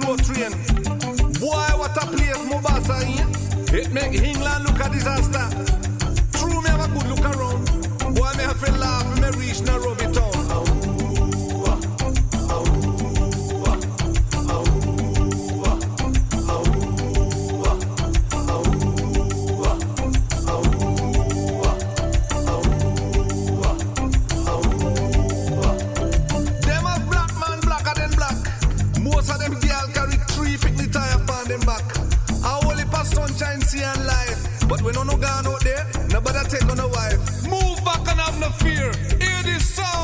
slow train. Boy, what a place Mombasa in. It make England look a disaster. True, me have a good look around. Boy, me have to laugh when me reach Nairobi town. But we don't know gone out there, nobody take on a wife. Move back and have no fear. Hear this song.